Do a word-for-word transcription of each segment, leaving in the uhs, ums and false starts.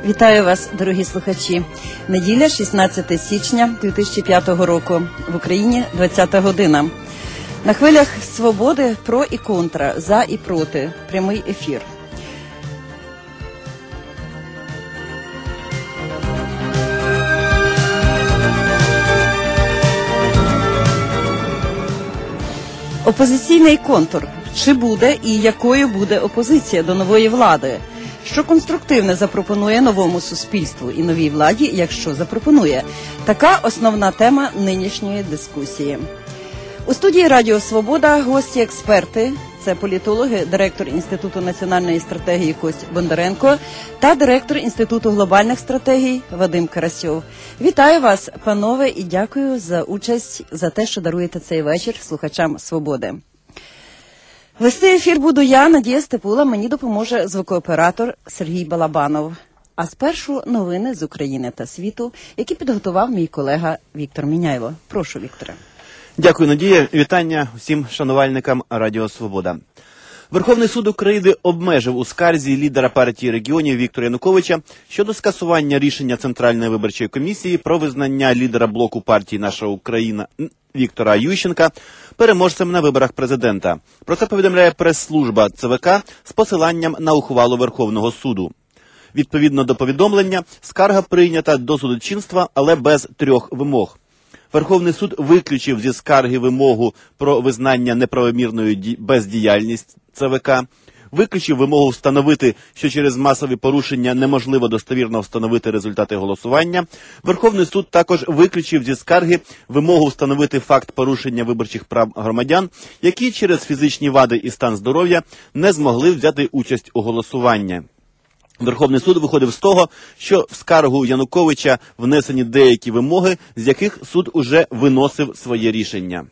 Вітаю вас, дорогі слухачі. Неділя, шістнадцяте січня дві тисячі п'ятого року. В Україні двадцята година. На хвилях свободи про і контра, за і проти. Прямий ефір. Опозиційний контур. Чи буде і якою буде опозиція до нової влади? Що конструктивне запропонує новому суспільству і новій владі, якщо запропонує? Така основна тема нинішньої дискусії. У студії Радіо Свобода гості-експерти. Це політологи, директор Інституту національної стратегії Кость Бондаренко та директор Інституту глобальних стратегій Вадим Карасьов. Вітаю вас, панове, і дякую за участь, за те, що даруєте цей вечір слухачам Свободи. Вести ефір буду я, Надія Степула, мені допоможе звукооператор Сергій Балабанов. А спершу новини з України та світу, які підготував мій колега Віктор Міняйло. Прошу, Вікторе. Дякую, Надія. Вітання всім шанувальникам Радіо Свобода. Верховний суд України обмежив у скарзі лідера партії регіонів Віктора Януковича щодо скасування рішення Центральної виборчої комісії про визнання лідера блоку партії «Наша Україна» Віктора Ющенка переможцем на виборах президента. Про це повідомляє прес-служба ЦВК з посиланням на ухвалу Верховного суду. Відповідно до повідомлення, скарга прийнята до судочинства, але без трьох вимог. Верховний суд виключив зі скарги вимогу про визнання неправомірною бездіяльність ЦВК, виключив вимогу встановити, що через масові порушення неможливо достовірно встановити результати голосування. Верховний суд також виключив зі скарги вимогу встановити факт порушення виборчих прав громадян, які через фізичні вади і стан здоров'я не змогли взяти участь у голосуванні. Верховний суд виходив з того, що в скаргу Януковича внесені деякі вимоги, з яких суд уже виносив своє рішення.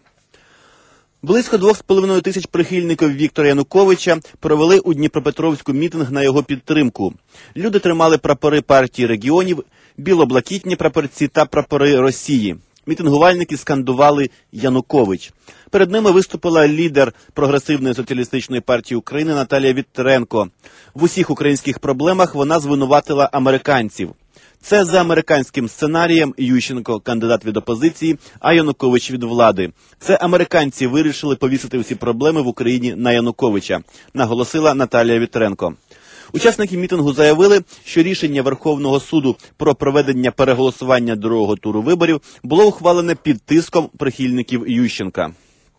Близько двох з половиною тисяч прихильників Віктора Януковича провели у Дніпропетровську мітинг на його підтримку. Люди тримали прапори партії регіонів, біло-блакитні прапорці та прапори Росії. Мітингувальники скандували «Янукович». Перед ними виступила лідер Прогресивної соціалістичної партії України Наталія Вітренко. В усіх українських проблемах вона звинуватила американців. Це за американським сценарієм Ющенко – кандидат від опозиції, а Янукович – від влади. Це американці вирішили повісити всі проблеми в Україні на Януковича, наголосила Наталія Вітренко. Учасники мітингу заявили, що рішення Верховного суду про проведення переголосування другого туру виборів було ухвалене під тиском прихильників Ющенка.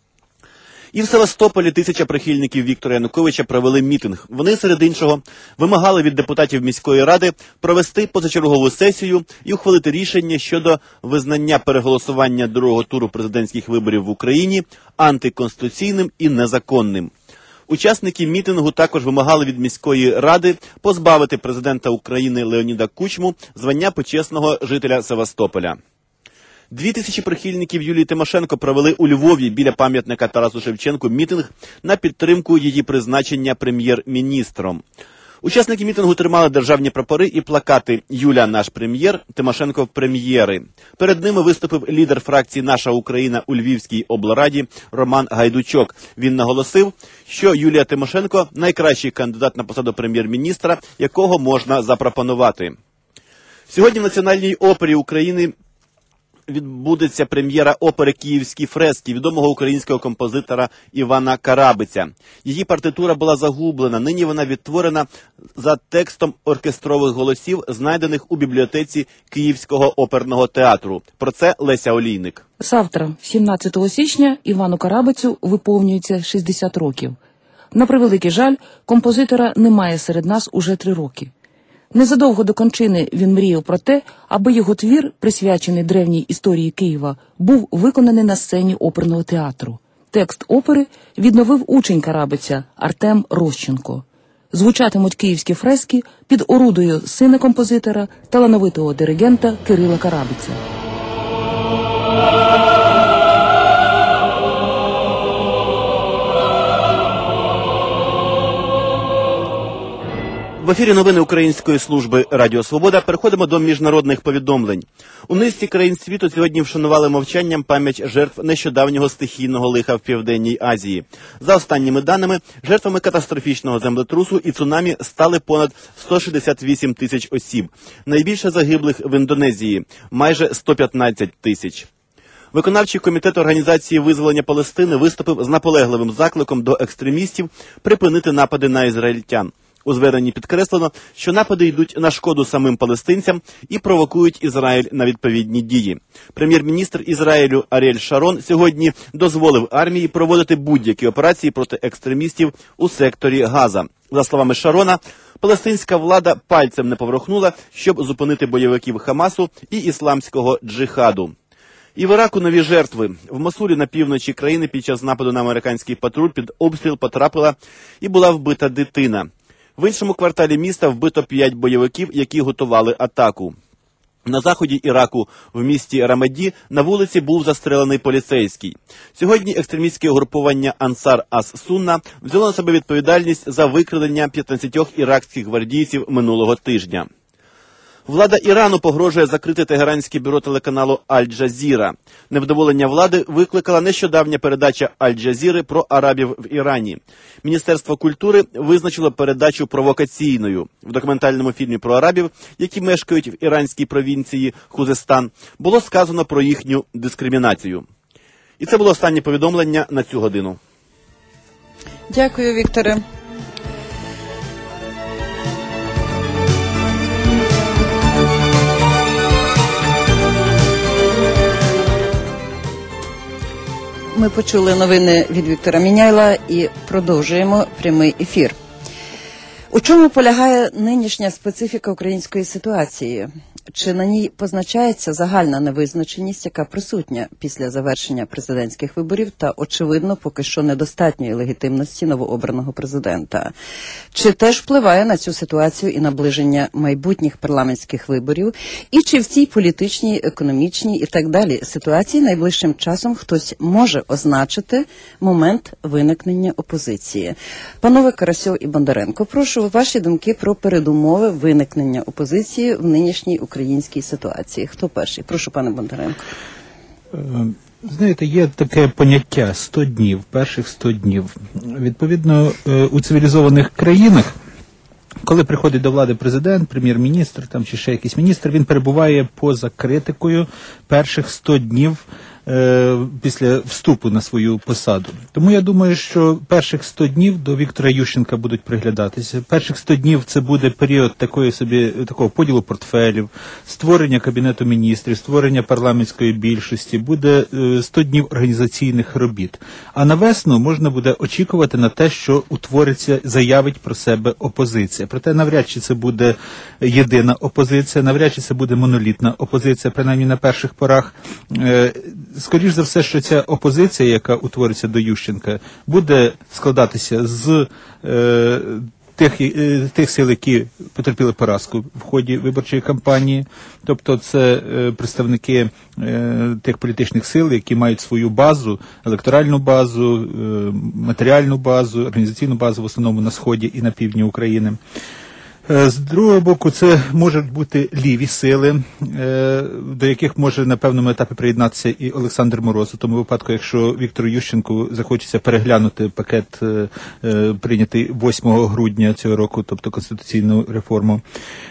І в Севастополі тисяча прихильників Віктора Януковича провели мітинг. Вони, серед іншого, вимагали від депутатів міської ради провести позачергову сесію і ухвалити рішення щодо визнання переголосування другого туру президентських виборів в Україні антиконституційним і незаконним. Учасники мітингу також вимагали від міської ради позбавити президента України Леоніда Кучму звання почесного жителя Севастополя. Дві тисячі прихильників Юлії Тимошенко провели у Львові біля пам'ятника Тарасу Шевченку мітинг на підтримку її призначення прем'єр-міністром. Учасники мітингу тримали державні прапори і плакати «Юля – наш прем'єр», «Тимошенко – прем'єри». Перед ними виступив лідер фракції «Наша Україна» у Львівській облраді Роман Гайдучок. Він наголосив, що Юлія Тимошенко – найкращий кандидат на посаду прем'єр-міністра, якого можна запропонувати. Сьогодні в Національній опері України відбудеться прем'єра опери «Київські фрески» відомого українського композитора Івана Карабиця. Її партитура була загублена, нині вона відтворена за текстом оркестрових голосів, знайдених у бібліотеці Київського оперного театру. Про це Леся Олійник. Завтра, сімнадцятого січня, Івану Карабицю виповнюється шістдесят років. На превеликий жаль, композитора немає серед нас уже три роки. Незадовго до кончини він мріяв про те, аби його твір, присвячений древній історії Києва, був виконаний на сцені оперного театру. Текст опери відновив учень Карабиця Артем Рощенко. Звучатимуть київські фрески під орудою сина композитора, талановитого диригента Кирила Карабиця. В ефірі новини Української служби Радіо Свобода. Переходимо до міжнародних повідомлень. У низці країн світу сьогодні вшанували мовчанням пам'ять жертв нещодавнього стихійного лиха в Південній Азії. За останніми даними, жертвами катастрофічного землетрусу і цунамі стали понад сто шістдесят вісім тисяч осіб. Найбільше загиблих в Індонезії – майже сто п'ятнадцять тисяч. Виконавчий комітет Організації визволення Палестини виступив з наполегливим закликом до екстремістів припинити напади на ізраїльтян. У зверненні підкреслено, що напади йдуть на шкоду самим палестинцям і провокують Ізраїль на відповідні дії. Прем'єр-міністр Ізраїлю Аріель Шарон сьогодні дозволив армії проводити будь-які операції проти екстремістів у секторі Газа. За словами Шарона, палестинська влада пальцем не поворухнула, щоб зупинити бойовиків Хамасу і ісламського джихаду. І в Іраку нові жертви. В Мосулі на півночі країни під час нападу на американський патруль під обстріл потрапила і була вбита дитина. В іншому кварталі міста вбито п'ять бойовиків, які готували атаку. На заході Іраку, в місті Рамаді, на вулиці був застрелений поліцейський. Сьогодні екстремістське угрупування Ансар ас-Сунна взяло на себе відповідальність за викрадення п'ятнадцятьох іракських гвардійців минулого тижня. Влада Ірану погрожує закрити тегеранське бюро телеканалу Аль-Джазіра. Невдоволення влади викликала нещодавня передача Аль-Джазіри про арабів в Ірані. Міністерство культури визначило передачу провокаційною. В документальному фільмі про арабів, які мешкають в іранській провінції Хузестан, було сказано про їхню дискримінацію. І це було останнє повідомлення на цю годину. Дякую, Вікторе. Ми почули новини від Віктора Міняйла і продовжуємо прямий ефір. У чому полягає нинішня специфіка української ситуації? Чи на ній позначається загальна невизначеність, яка присутня після завершення президентських виборів та, очевидно, поки що недостатньої легітимності новообраного президента? Чи теж впливає на цю ситуацію і наближення майбутніх парламентських виборів? І чи в цій політичній, економічній і так далі ситуації найближчим часом хтось може означити момент виникнення опозиції? Панове Карасьов і Бондаренко, прошу ваші думки про передумови виникнення опозиції в нинішній українській ситуації. Хто перший? Прошу, пане Бондаренко. Знаєте, є таке поняття сто днів, перших сто днів. Відповідно, у цивілізованих країнах, коли приходить до влади президент, прем'єр-міністр там, чи ще якийсь міністр, він перебуває поза критикою перших сто днів е, після вступу на свою посаду. Тому я думаю, що перших сто днів до Віктора Ющенка будуть приглядатися. Перших сто днів це буде період такої собі, такого поділу портфелів, створення Кабінету міністрів, створення парламентської більшості, буде е, сто днів організаційних робіт. А на весну можна буде очікувати на те, що утвориться, заявить про себе опозиція. Проте навряд чи це буде єдина опозиція, навряд чи це буде монолітна опозиція, принаймні на перших порах. Скоріш за все, що ця опозиція, яка утвориться до Ющенка, буде складатися з е, тих, е, тих сил, які потерпіли поразку в ході виборчої кампанії. Тобто це е, представники е, тих політичних сил, які мають свою базу, електоральну базу, е, матеріальну базу, організаційну базу в основному на сході і на півдні України. З другого боку, це можуть бути ліві сили, до яких може на певному етапі приєднатися і Олександр Мороз, у тому випадку, якщо Віктору Ющенку захочеться переглянути пакет, прийнятий восьмого грудня цього року, тобто конституційну реформу.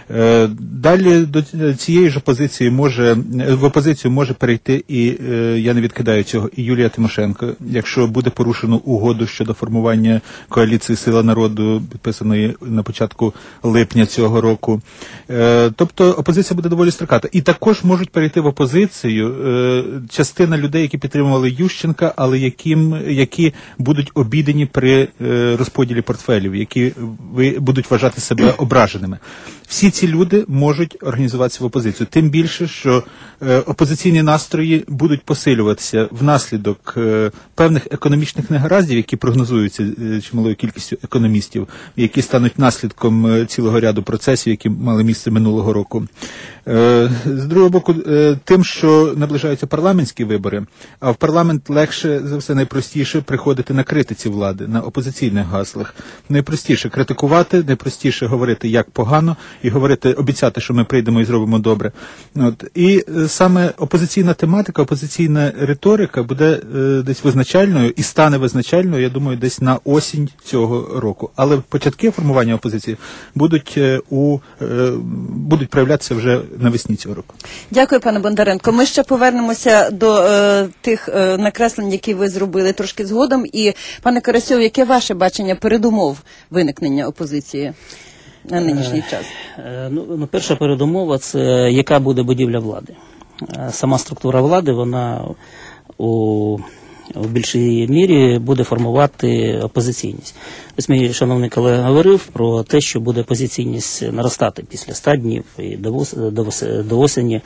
Далі до цієї ж опозиції може, в опозицію може перейти, і я не відкидаю цього, і Юлія Тимошенко, якщо буде порушено угоду щодо формування коаліції «Сила народу», підписаної на початку липня цього року. Тобто опозиція буде доволі строката. І також можуть перейти в опозицію частина людей, які підтримували Ющенка, але яким, які будуть обідені при розподілі портфелів, які будуть вважати себе ображеними. Всі ці люди можуть організуватися в опозицію. Тим більше, що опозиційні настрої будуть посилюватися внаслідок певних економічних негараздів, які прогнозуються чималою кількістю економістів, які стануть наслідком цілого ряду процесів, які мали місце минулого року. Е, З другого боку, е, тим, що наближаються парламентські вибори, а в парламент легше за все, найпростіше приходити на критиці влади, на опозиційних гаслах. Найпростіше критикувати, найпростіше говорити, як погано, і говорити, обіцяти, що ми прийдемо і зробимо добре. От. І е, саме опозиційна тематика, опозиційна риторика буде е, десь визначальною і стане визначальною, я думаю, десь на осінь цього року. Але початки формування опозиції будуть, е, у, е, будуть проявлятися вже навесні цього року. Дякую, пане Бондаренко. Ми ще повернемося до е, тих е, накреслень, які ви зробили трошки згодом. І, пане Карасьов, яке ваше бачення передумов виникнення опозиції на нинішній час? Е, ну, ну, перша передумова – це яка буде будівля влади. Е, сама структура влади, вона у в більшій мірі буде формувати опозиційність. Ось мій шановний колега говорив про те, що буде опозиційність наростати після ста днів і до, до, до осені.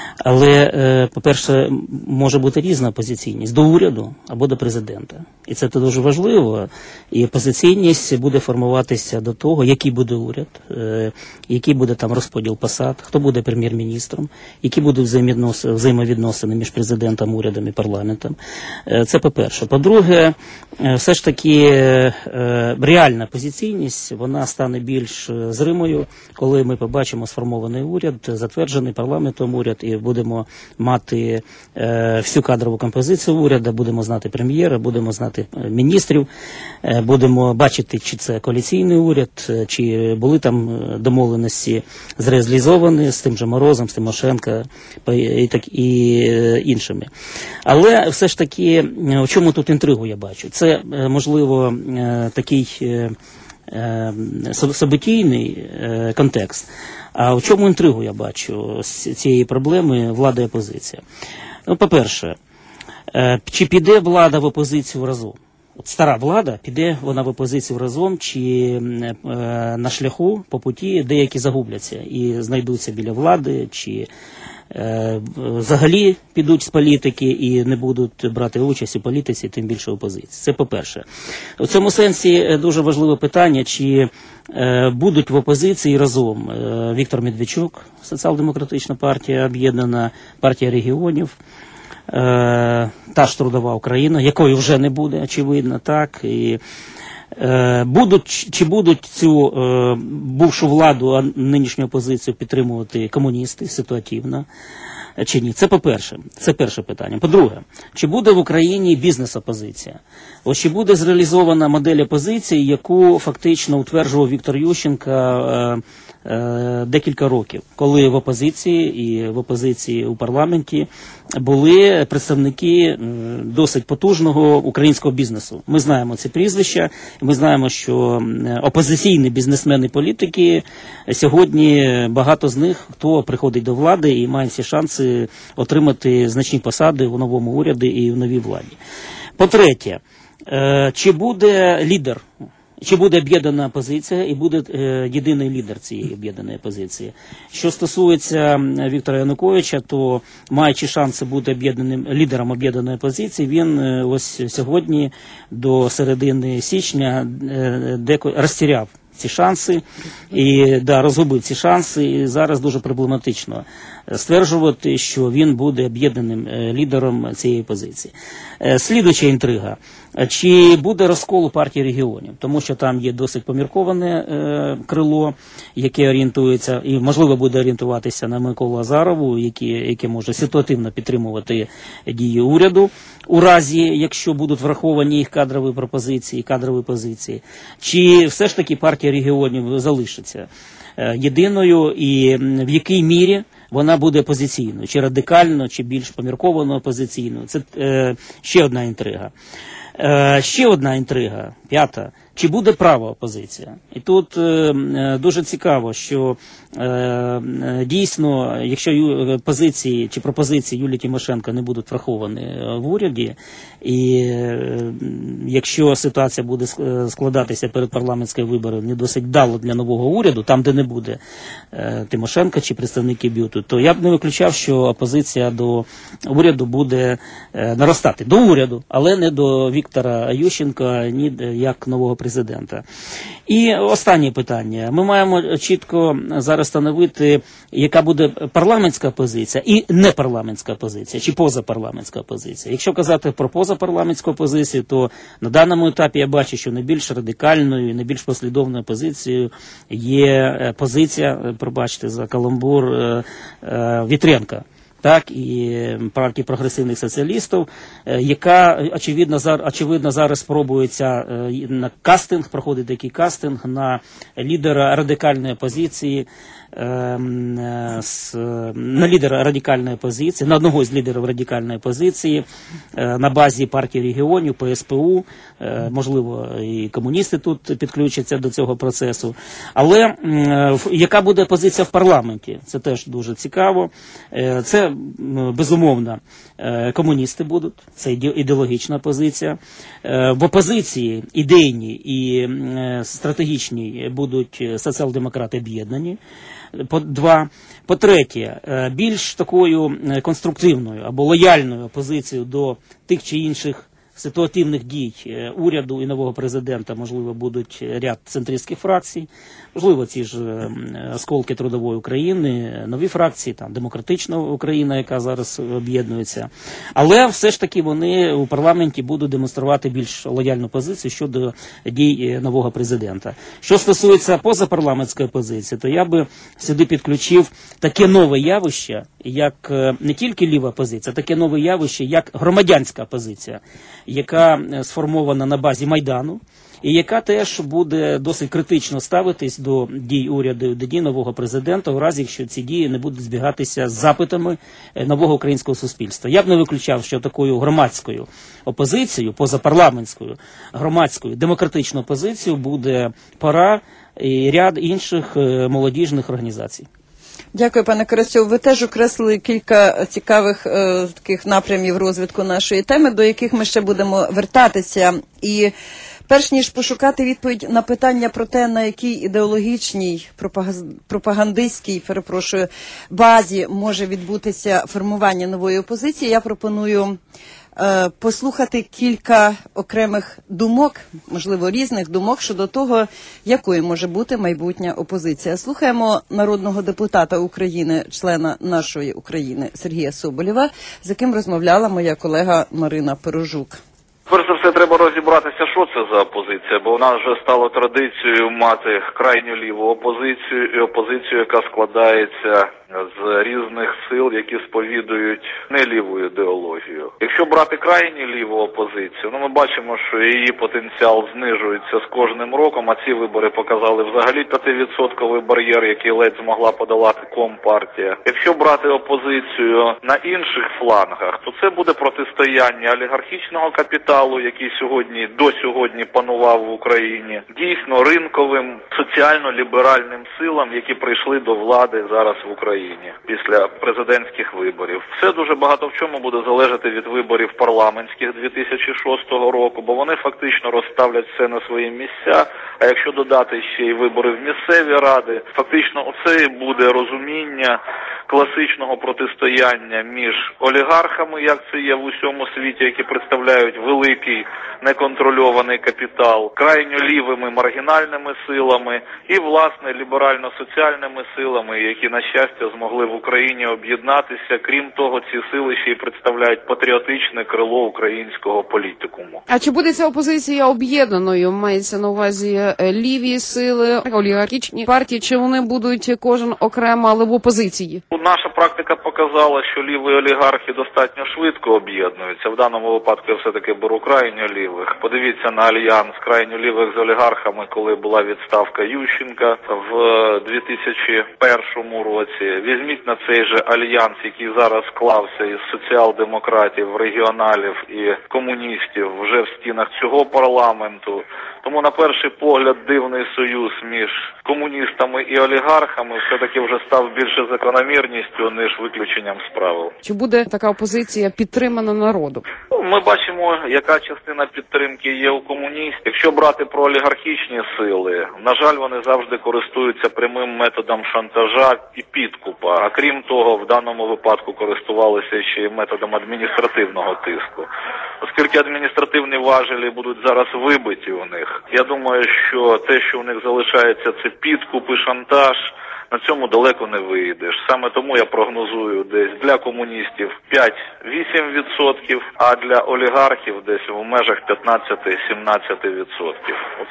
Але, по-перше, може бути різна опозиційність до уряду або до президента. І це дуже важливо. І опозиційність буде формуватися до того, який буде уряд, який буде там розподіл посад, хто буде прем'єр-міністром, які будуть взаємовідносини між президентом, урядом і парламентом. Це по-перше. По-друге, все ж таки реальна опозиційність, вона стане більш зримою, коли ми побачимо сформований уряд, затверджений парламентом уряд, і будемо мати е, всю кадрову композицію уряду, будемо знати прем'єра, будемо знати міністрів, е, будемо бачити, чи це коаліційний уряд, чи були там домовленості зреалізовані з тим же Морозом, з Тимошенко і, так, і е, іншими. Але все ж таки, у чому тут інтригу я бачу? Це, е, можливо, е, такий е, е, событійний е, контекст. А в чому інтригу я бачу з цієї проблеми влада і опозиція? Ну, по-перше, чи піде влада в опозицію разом? От стара влада, піде вона в опозицію разом, чи на шляху, по путі деякі загубляться і знайдуться біля влади, чи взагалі підуть з політики і не будуть брати участь у політиці, тим більше опозиції. Це по-перше. У цьому сенсі дуже важливе питання, чи е, будуть в опозиції разом е, Віктор Медведчук, Соціал-демократична партія об'єднана, партія регіонів, е, та ж Трудова Україна, якої вже не буде, очевидно, так, і будуть, чи будуть цю е, бувшу владу, а нинішню опозицію підтримувати комуністи ситуативно, чи ні? Це по-перше. Це перше питання. По-друге, чи буде в Україні бізнес-опозиція? Ось чи буде зреалізована модель опозиції, яку фактично утверджував Віктор Ющенко е, е, декілька років, коли в опозиції і в опозиції у парламенті були представники досить потужного українського бізнесу. Ми знаємо ці прізвища, ми знаємо, що опозиційні бізнесмени-політики сьогодні, багато з них, хто приходить до влади і має всі шанси отримати значні посади в новому уряді і в новій владі. По-третє, чи буде лідер? Чи буде об'єднана опозиція і буде е, єдиний лідер цієї об'єднаної опозиції? Що стосується Віктора Януковича, то маючи шанси бути об'єднаним лідером об'єднаної опозиції, він е, ось сьогодні до середини січня е, деко розтіряв ці шанси і да, розгубив ці шанси, і зараз дуже проблематично стверджувати, що він буде об'єднаним лідером цієї позиції. Слідуюча інтрига. Чи буде розкол у партії регіонів? Тому що там є досить помірковане е, крило, яке орієнтується, і можливо буде орієнтуватися на Миколу Азарову, яке, яке може ситуативно підтримувати дії уряду, у разі, якщо будуть враховані їх кадрові пропозиції, кадрові позиції. Чи все ж таки партія регіонів залишиться е, єдиною, і в якій мірі вона буде опозиційною, чи радикально, чи більш помірковано опозиційною? Це е, ще одна інтрига. Е, ще одна інтрига, п'ята. Чи буде права опозиція? І тут е, дуже цікаво, що е, дійсно, якщо позиції чи пропозиції Юлії Тимошенко не будуть враховані в уряді, і е, якщо ситуація буде складатися перед парламентськими виборами не досить вдало для нового уряду, там, де не буде е, Тимошенко чи представники БЮТу, то я б не виключав, що опозиція до уряду буде е, наростати. До уряду, але не до Віктора Ющенка, ні як нового президента. президента. І останнє питання. Ми маємо чітко зараз встановити, яка буде парламентська позиція і непарламентська позиція, чи позапарламентська позиція. Якщо казати про позапарламентську позицію, то на даному етапі я бачу, що найбільш радикальною, найбільш послідовною позицією є позиція, пробачте за каламбур, Вітренка. Так, і партії прогресивних соціалістів, яка, очевидно, зараз, очевидно, зараз пробується на кастинг, проходить такий кастинг на лідера радикальної позиції, на лідера радикальної позиції, на одного з лідерів радикальної позиції, на базі партії регіонів, Пе Ес Пе У, можливо, і комуністи тут підключаться до цього процесу. Але яка буде позиція в парламенті? Це теж дуже цікаво. Це, безумовно, комуністи будуть, це ідеологічна позиція. В опозиції ідейні і стратегічні будуть соціал-демократи об'єднані. По два. По-третє, більш такою конструктивною або лояльною позицією до тих чи інших ситуативних дій уряду і нового президента, можливо, будуть ряд центристських фракцій, можливо, ці ж осколки Трудової України, нові фракції, там, Демократична Україна, яка зараз об'єднується. Але все ж таки вони у парламенті будуть демонструвати більш лояльну позицію щодо дій нового президента. Що стосується позапарламентської позиції, то я би сюди підключив таке нове явище, як не тільки ліва позиція, таке нове явище, як громадянська позиція, яка сформована на базі Майдану, і яка теж буде досить критично ставитись до дій уряду, до дій нового президента, у разі, якщо ці дії не будуть збігатися з запитами нового українського суспільства. Я б не виключав, що такою громадською опозицією, позапарламентською, громадською, демократичною опозицією буде ПАРА і ряд інших молодіжних організацій. Дякую, пане Карасьов. Ви теж окреслили кілька цікавих е, таких напрямів розвитку нашої теми, до яких ми ще будемо вертатися. І перш ніж пошукати відповідь на питання про те, на якій ідеологічній, пропагандистській, перепрошую, базі може відбутися формування нової опозиції, я пропоную е, послухати кілька окремих думок, можливо, різних думок щодо того, якою може бути майбутня опозиція. Слухаємо народного депутата України, члена нашої України Сергія Соболєва, з яким розмовляла моя колега Марина Перожук. Перш за все, треба розібратися, що це за опозиція, бо у нас вже стало традицією мати крайню ліву опозицію і опозицію, яка складається з різних сил, які сповідують не ліву ідеологію. Якщо брати крайню ліву опозицію, ну ми бачимо, що її потенціал знижується з кожним роком, а ці вибори показали взагалі п'ятивідсотковий бар'єр, який ледь змогла подолати Компартія. Якщо брати опозицію на інших флангах, то це буде протистояння олігархічного капіталу, який сьогодні, до сьогодні панував в Україні, дійсно ринковим, соціально-ліберальним силам, які прийшли до влади зараз в Україні після президентських виборів. Все дуже багато в чому буде залежати від виборів парламентських дві тисячі шостого року, бо вони фактично розставлять все на свої місця, а якщо додати ще й вибори в місцеві ради, фактично оце буде розуміння класичного протистояння між олігархами, як це є в усьому світі, які представляють великий неконтрольований капітал, крайньо лівими маргінальними силами і, власне, ліберально-соціальними силами, які, на щастя, змогли в Україні об'єднатися. Крім того, ці сили ще й представляють патріотичне крило українського політикуму. А чи буде ця опозиція об'єднаною? Мається на увазі ліві сили, олігархічні партії, чи вони будуть кожен окремо, але в опозиції? Наша практика показала, що ліві олігархи достатньо швидко об'єднуються. В даному випадку я все-таки беру крайньо лівих. Подивіться на альянс крайньо лівих з олігархами, коли була відставка Ющенка в дві тисячі першому році. Візьміть на цей же альянс, який зараз склався із соціал-демократів, регіоналів і комуністів вже в стінах цього парламенту. Тому, на перший погляд, дивний союз між комуністами і олігархами все-таки вже став більше закономірністю, ніж виключенням з правил. Чи буде така опозиція підтримана народом? Ми бачимо, яка частина підтримки є у комуністів. Якщо брати про олігархічні сили, на жаль, вони завжди користуються прямим методом шантажа і підкупа. А крім того, в даному випадку користувалися ще й методом адміністративного тиску. Оскільки адміністративні важелі будуть зараз вибиті у них, них. Я думаю, що те, що у них залишається, це підкуп і шантаж. На цьому далеко не вийдеш. Саме тому я прогнозую десь для комуністів п'ять-вісім відсотків, а для олігархів десь у межах п'ятнадцять-сімнадцять відсотків.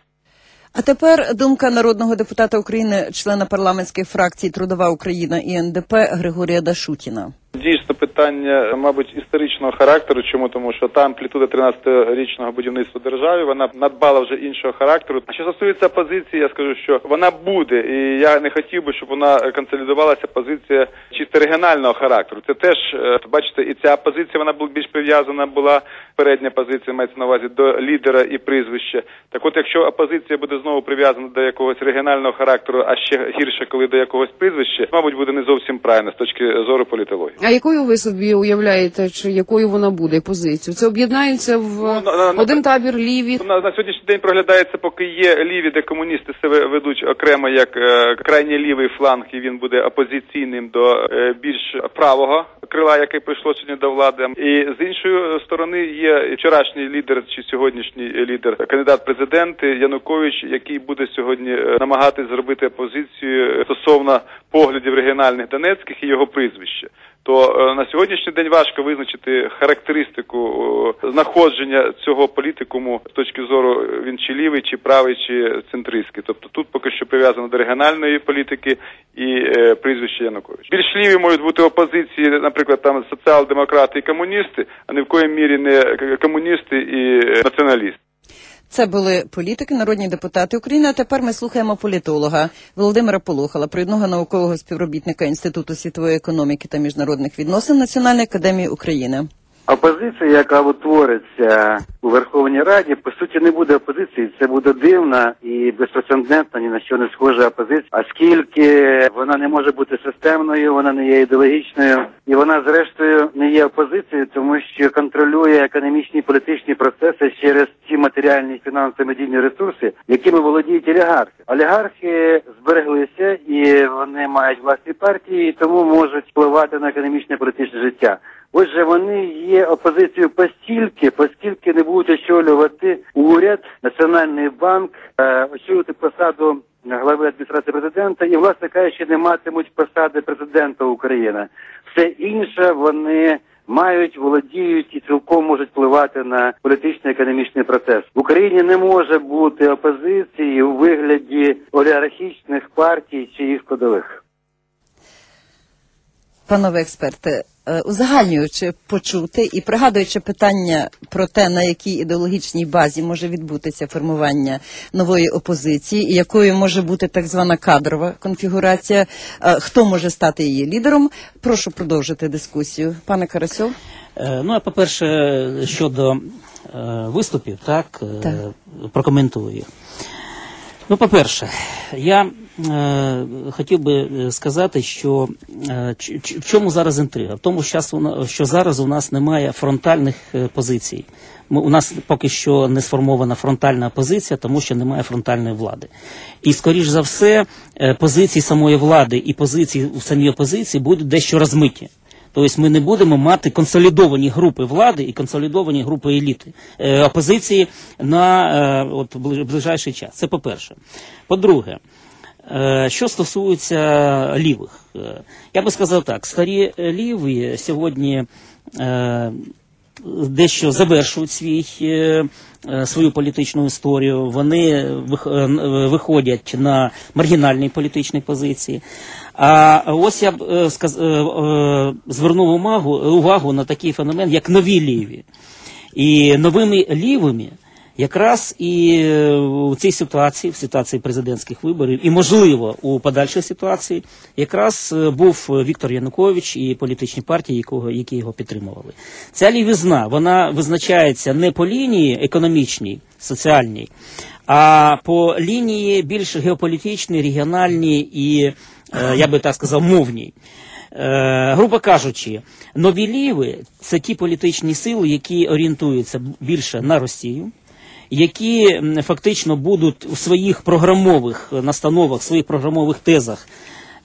А тепер думка народного депутата України, члена парламентської фракції «Трудова Україна» і ен де пе Григорія Дашутіна. Дійсно, питання, мабуть, історичного характеру. Чому? Тому що та амплітуда тринадцятирічного будівництва держави, вона надбала вже іншого характеру. А що стосується позиції, я скажу, що вона буде, і я не хотів би, щоб вона консолідувалася позиція чисто регіонального характеру. Це теж, бачите, і ця позиція, вона була більш прив'язана, була передня позиція, мається на увазі, до лідера і прізвища. Так от, якщо опозиція буде знову прив'язана до якогось регіонального характеру, а ще гірше, коли до якогось прізвища, мабуть, буде не зовсім правильно з точки зору політології. А якою ви собі уявляєте, чи якою вона буде позицію? Це об'єднаються в ну, на, на, один табір ліві? На, на сьогоднішній день проглядається, поки є ліві, де комуністи себе ведуть окремо як е, крайній лівий фланг, і він буде опозиційним до е, більш правого крила, яке прийшло сьогодні до влади. І з іншої сторони є вчорашній лідер чи сьогоднішній лідер, кандидат в президенти Янукович, який буде сьогодні намагатись зробити опозицію стосовно поглядів регіональних донецьких і його прізвища. То на сьогоднішній день важко визначити характеристику знаходження цього політикуму з точки зору він чи лівий, чи правий, чи центристський. Тобто тут поки що прив'язано до регіональної політики і е, прізвище Янукович. Більш ліві можуть бути опозиції, наприклад, там соціал-демократи і комуністи, а ні в коїй мірі не комуністи і націоналісти. Це були політики, народні депутати України. А тепер ми слухаємо політолога Володимира Полухала, провідного наукового співробітника Інституту світової економіки та міжнародних відносин Національної академії України. Опозиція, яка утвориться у Верховній Раді, по суті не буде опозиції. Це буде дивна і безпрецедентна, ні на що не схожа опозиція, оскільки вона не може бути системною, вона не є ідеологічною, і вона, зрештою, не є опозицією, тому що контролює економічні і політичні процеси через ті матеріальні, фінансові, медійні ресурси, якими володіють олігархи. Олігархи збереглися, і вони мають власні партії, і тому можуть впливати на економічне і політичне життя. Отже, вони є опозицією постільки, поскільки не будуть очолювати уряд, Національний банк, очолювати посаду глави адміністрації президента і, власне кажучи, не матимуть посади президента України. Все інше вони мають, володіють і цілком можуть впливати на політичний економічний процес. В Україні не може бути опозиції у вигляді олігархічних партій чи їх складових. Панове експерти, узагальнюючи почути і пригадуючи питання про те, на якій ідеологічній базі може відбутися формування нової опозиції, і якою може бути так звана кадрова конфігурація, хто може стати її лідером, прошу продовжити дискусію. Пане Карасьов. Ну, а по-перше, щодо е, виступів, так, так. Е, прокоментую їх. Ну, по-перше, я е, хотів би сказати, що е, ч, в чому зараз інтрига? В тому, що зараз у нас немає фронтальних е, позицій. Ми, у нас поки що не сформована фронтальна позиція, тому що немає фронтальної влади. І, скоріш за все, е, позиції самої влади і позиції у самій опозиції будуть дещо розмиті. Тобто ми не будемо мати консолідовані групи влади і консолідовані групи еліти, е, опозиції на е, от, ближайший час. Це по-перше. По-друге, е, що стосується лівих. Е, я би сказав так, старі ліві сьогодні е, дещо завершують свій, е, свою політичну історію, вони виходять на маргінальні політичні позиції. А ось я б е, сказ, е, е, звернув увагу, увагу на такий феномен, як нові ліві. І новими лівими якраз і у цій ситуації, в ситуації президентських виборів, і, можливо, у подальшій ситуації, якраз був Віктор Янукович і політичні партії, якого, які його підтримували. Ця лівізна, вона визначається не по лінії економічній, соціальній, а по лінії більш геополітичній, регіональній і, я би так сказав, мовній. Е, грубо кажучи, нові ліви – це ті політичні сили, які орієнтуються більше на Росію, які фактично будуть у своїх програмових настановах, своїх програмових тезах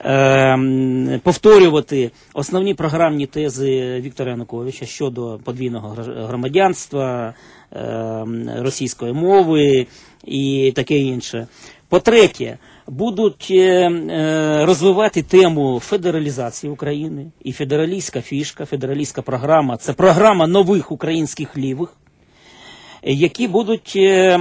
е, повторювати основні програмні тези Віктора Януковича щодо подвійного громадянства, е, російської мови і таке інше. По-третє, будуть е, розвивати тему федералізації України. І федералістська фішка, федералістська програма – це програма нових українських лівих, які будуть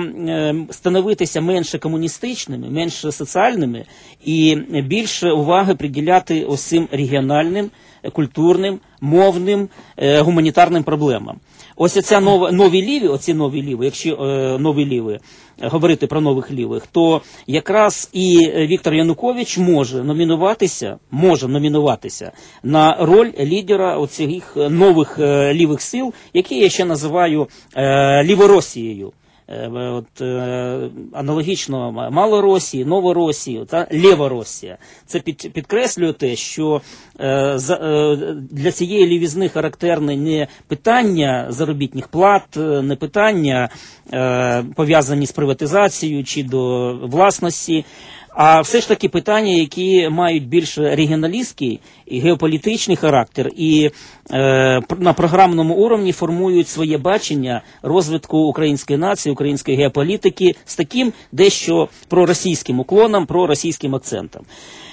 становитися менше комуністичними, менше соціальними і більше уваги приділяти ось цим регіональним, культурним, мовним, гуманітарним проблемам. Ось оця нова, нові ліві, оці нові ліви, якщо е, нові ліви, говорити про нових лівих, то якраз і Віктор Янукович може номінуватися, може номінуватися на роль лідера оцих нових е, лівих сил, які я ще називаю е, Ліворосією. От, е, аналогічно Малоросії, Новоросії та Лєворосія. Це під, підкреслює те, що е, за, е, для цієї лівізни характерне не питання заробітних плат, не питання е, пов'язані з приватизацією чи до власності, а все ж таки питання, які мають більш регіоналістський і геополітичний характер і е, на програмному уровні формують своє бачення розвитку української нації, української геополітики з таким дещо проросійським уклоном, проросійським акцентом.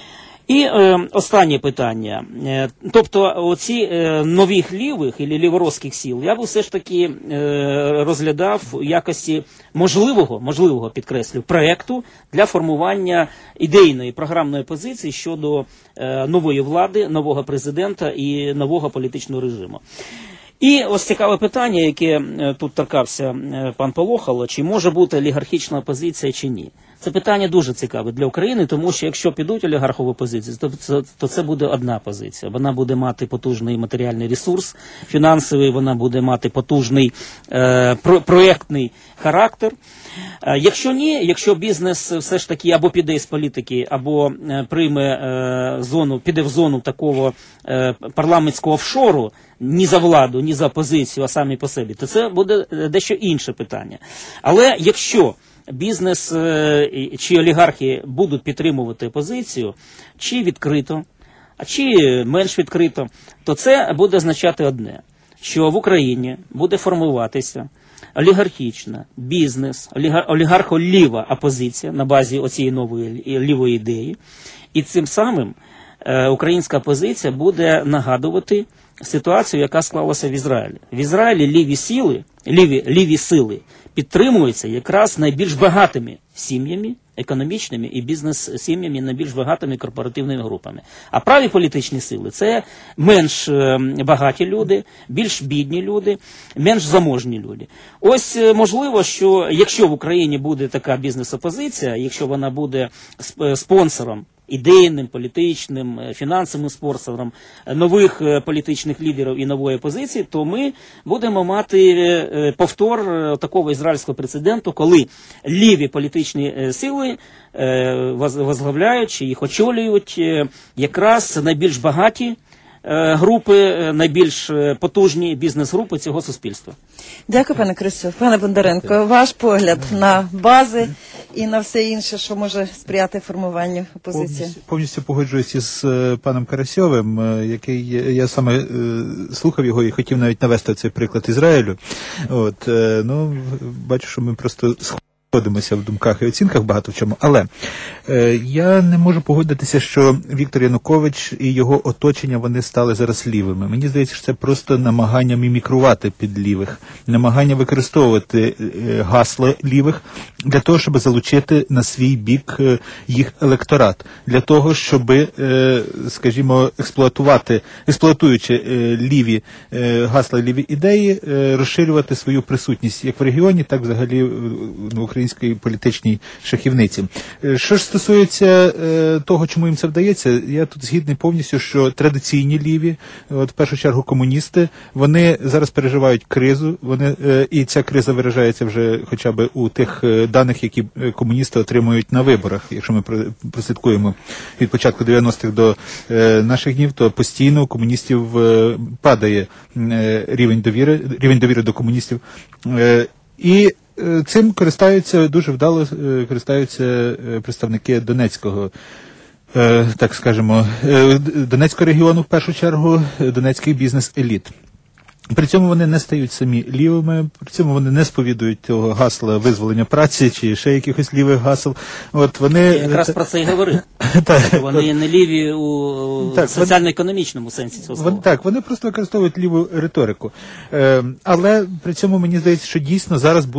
І е, останнє питання. Е, тобто оці е, нових лівих і ліворосських сил я б все ж таки е, розглядав в якості можливого, можливого, підкреслю, проекту для формування ідейної програмної позиції щодо е, нової влади, нового президента і нового політичного режиму. І ось цікаве питання, яке тут торкався пан Полохало, чи може бути олігархічна опозиція чи ні. Це питання дуже цікаве для України, тому що якщо підуть олігархові позиції, то це, то це буде одна позиція. Вона буде мати потужний матеріальний ресурс фінансовий, вона буде мати потужний е, про, проєктний характер. Е, якщо ні, якщо бізнес все ж таки або піде з політики, або е, прийме е, зону, піде в зону такого е, парламентського офшору, ні за владу, ні за опозицію, а самі по собі, то це буде дещо інше питання. Але якщо бізнес чи олігархи будуть підтримувати опозицію, чи відкрито, а чи менш відкрито, то це буде означати одне, що в Україні буде формуватися олігархічна, бізнес, олігархо-ліва опозиція на базі оцієї нової лівої ідеї, і цим самим українська опозиція буде нагадувати ситуацію, яка склалася в Ізраїлі. В Ізраїлі ліві сили, ліві, ліві сили підтримуються якраз найбільш багатими сім'ями, економічними і бізнес-сім'ями, найбільш багатими корпоративними групами. А праві політичні сили – це менш багаті люди, більш бідні люди, менш заможні люди. Ось можливо, що якщо в Україні буде така бізнес-опозиція, якщо вона буде спонсором, ідейним, політичним, фінансовим спонсором нових політичних лідерів і нової опозиції, то ми будемо мати повтор такого ізраїльського прецеденту, коли ліві політичні сили возглавляють чи їх очолюють якраз найбільш багаті групи, найбільш потужні бізнес-групи цього суспільства. Дякую, пане Крисю. Пане Бондаренко, ваш погляд на бази і на все інше, що може сприяти формуванню опозиції? Повністю, повністю погоджуюся з паном Карасьовим, який, я саме слухав його і хотів навіть навести цей приклад Ізраїлю. От, ну, бачу, що ми просто сходимося в думках і оцінках багато в чому, але е, я не можу погодитися, що Віктор Янукович і його оточення, вони стали зараз лівими. Мені здається, що це просто намагання мімікрувати під лівих, намагання використовувати е, гасла лівих для того, щоб залучити на свій бік е, їх електорат, для того, щоб, е, скажімо, експлуатувати, експлуатуючи е, ліві е, гасла, ліві ідеї, е, розширювати свою присутність як в регіоні, так взагалі в українській політичній шахівниці. Що ж стосується е, того, чому їм це вдається, я тут згідний повністю, що традиційні ліві, от в першу чергу комуністи, вони зараз переживають кризу, вони, е, і ця криза виражається вже хоча б у тих е, даних, які комуністи отримують на виборах. Якщо ми прослідкуємо від початку дев'яностих до е, наших днів, то постійно у комуністів е, падає е, рівень довіри, рівень довіри до комуністів. Е, і Цим користаються, дуже вдало користаються представники Донецького е, так скажемо, е, Донецького регіону, в першу чергу, донецький бізнес-еліт. При цьому вони не стають самі лівими, при цьому вони не сповідують того гасла визволення праці чи ще якихось лівих гасел. От вони Я якраз про це і говорив. Так. Вони не ліві у Так, соціально-економічному сенсі цього слова. Вон- Так, вони просто використовують ліву риторику. Е, але при цьому мені здається, що дійсно зараз буде